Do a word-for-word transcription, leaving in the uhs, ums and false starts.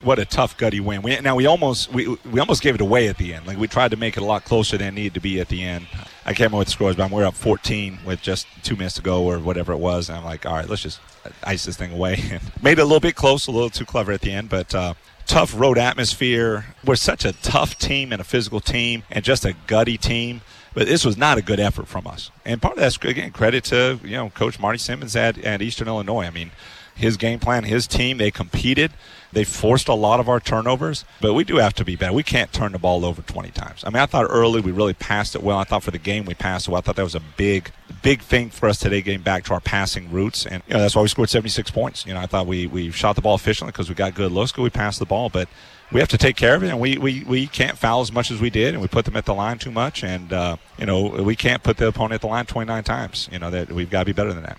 what a tough gutty win. We, now we almost we we almost gave it away at the end. Like we tried to make it a lot closer than it needed to be at the end. I can't remember what the score was, but we're up fourteen with just two minutes to go or whatever it was. And I'm like, all right, let's just ice this thing away. And made it a little bit close, a little too clever at the end, but uh, tough road atmosphere. We're such a tough team and a physical team and just a gutty team. But this was not a good effort from us. And part of that's, again, credit to, you know, Coach Marty Simmons at, at Eastern Illinois. I mean, his game plan, his team, they competed. They forced a lot of our turnovers. But we do have to be better. We can't turn the ball over twenty times. I mean, I thought early we really passed it well. I thought for the game we passed it well. I thought that was a big, big thing for us today, getting back to our passing roots. And, you know, that's why we scored seventy-six points. You know, I thought we, we shot the ball efficiently because we got good looks, because we passed the ball. But we have to take care of it, and we, we, we can't foul as much as we did, and we put them at the line too much. And, uh, you know, we can't put the opponent at the line twenty-nine times. You know, that we've got to be better than that.